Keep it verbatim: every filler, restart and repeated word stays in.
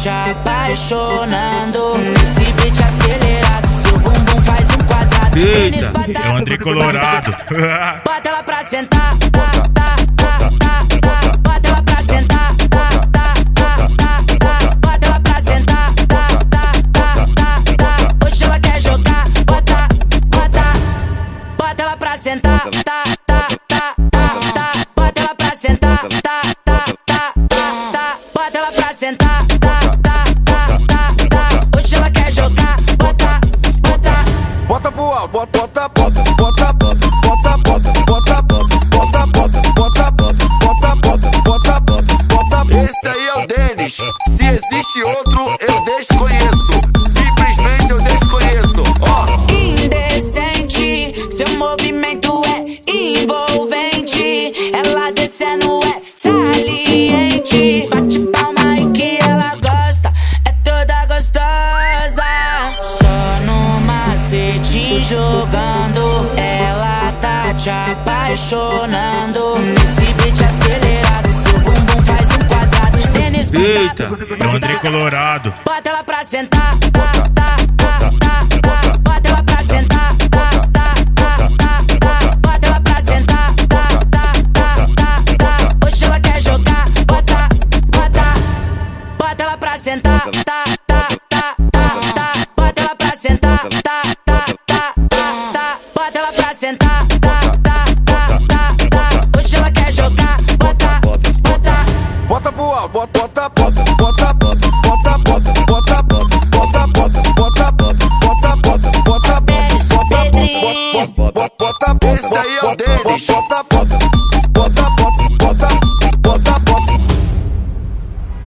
te apaixonando. Nesse beat acelerado, seu bumbum faz um quadrado. Eita, é o André Colorado. Bota ela pra sentar, tá, tá, tá, tá, tá. Bota ela pra sentar, tá, tá, tá, tá, tá. Bota ela pra sentar, tá, tá, tá, tá, tá. Hoje ela quer jogar, bota, bota. Bota ela pra sentar, tá, tá, tá, tá, tá. Bota ela pra sentar, tá, tá, tá, tá, tá. Bota ela pra sentar, tá, tá, tá, tá, tá. Hoje ela quer jogar, bota, bota. Bota pro alto, bota, bota, bota, bota, bota, bota, bota, bota, bota, bota, bota, bota, bota. Esse aí é o Denis. Se existe outro, eu desconheço. Simplesmente eu desconheço. Ó, oh. Indecente, seu movimento é envolvente. Ela descendo é saliente. Bate palma aí que ela gosta, é toda gostosa. Só no macete jogando, ela tá te apaixonando. Nesse beat acelerado, seu bumbum faz um quadrado. Tênis Eita, é o André Colorado. Bota ela pra sentar, tá, tá, tá, tá, tá. Bota ela pra sentar, tá, tá, tá, tá, tá. Bota ela pra sentar, tá, tá, tá, tá, tá. Hoje ela quer jogar, bota, bota. Bota ela pra sentar, tá, tá, tá, tá, tá. Bota ela pra sentar, tá, tá, tá, tá, tá. Bota ela pra sentar, tá, tá, tá, tá, tá. Hoje ela quer jogar, bota, bota. bota pro alto, bota, bota, bota, bota, bota, bota, bota, bota, bota, bota, bota, bota, bota, bota, bota, bota. Esse aí é o Denis. Bota, bota.